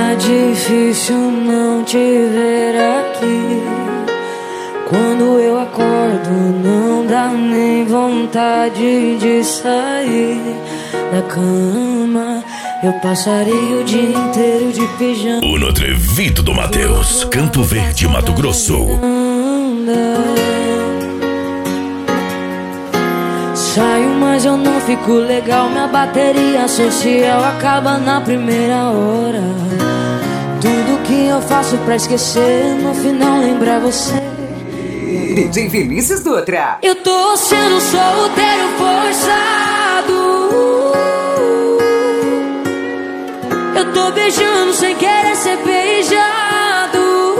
Tá difícil não te ver aqui. Quando eu acordo não dá nem vontade de sair da cama. Eu passaria o dia inteiro de pijama. O No Atrevido do Matheus, Campo Verde, Mato Grosso. Saio, mas eu não fico legal. Minha bateria social acaba na primeira hora. Tudo que eu faço pra esquecer, no final lembrar você. DJ Vinícius Dutra. Eu tô sendo solteiro forçado. Eu tô beijando sem querer ser beijado.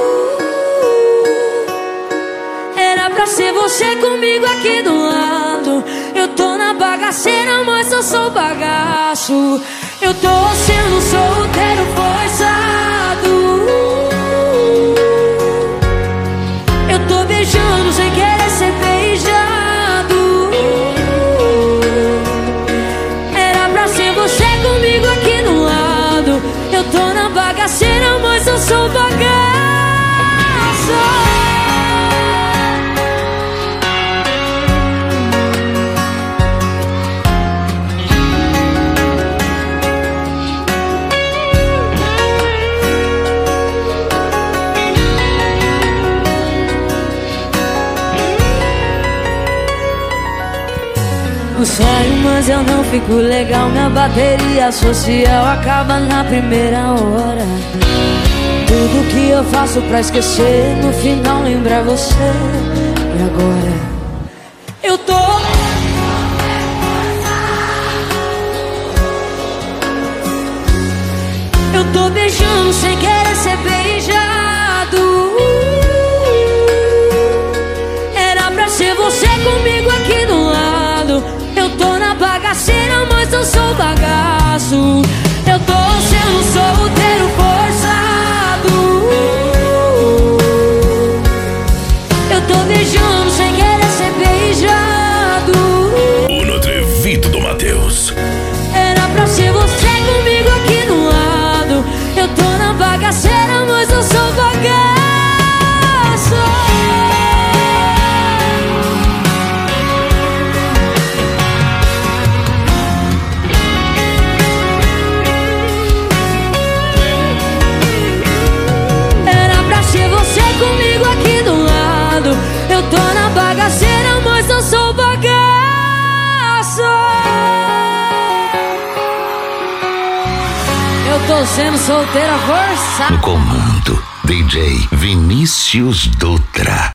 Era pra ser você comigo aqui do lado. Eu tô na bagaceira, mas eu sou bagaço. Eu tô sendo solteiro forçado. Eu tô beijando sem querer ser beijado. Era pra ser você comigo aqui do lado. Eu tô na bagaceira, mas eu sou bagaço. Eu saio, mas eu não fico legal. Minha bateria social acaba na primeira hora. Tudo que eu faço pra esquecer, no final lembrar você. E agora? Eu tô beijando sem querer ser beijado. Era pra ser você comigo aqui do lado. Eu tô na bagaceira, mas eu sou bagaço. Eu tô sendo solteiro forçado. Eu tô beijando sem querer ser beijado. O No Atrevido do Matheus. Era pra ser você comigo aqui do lado. Eu tô na bagaceira, mas eu sou bagaço. Comigo aqui do lado. Eu tô na bagaceira, mas eu sou bagaço. Eu tô sendo solteira forçada. No comando, DJ Vinícius Dutra.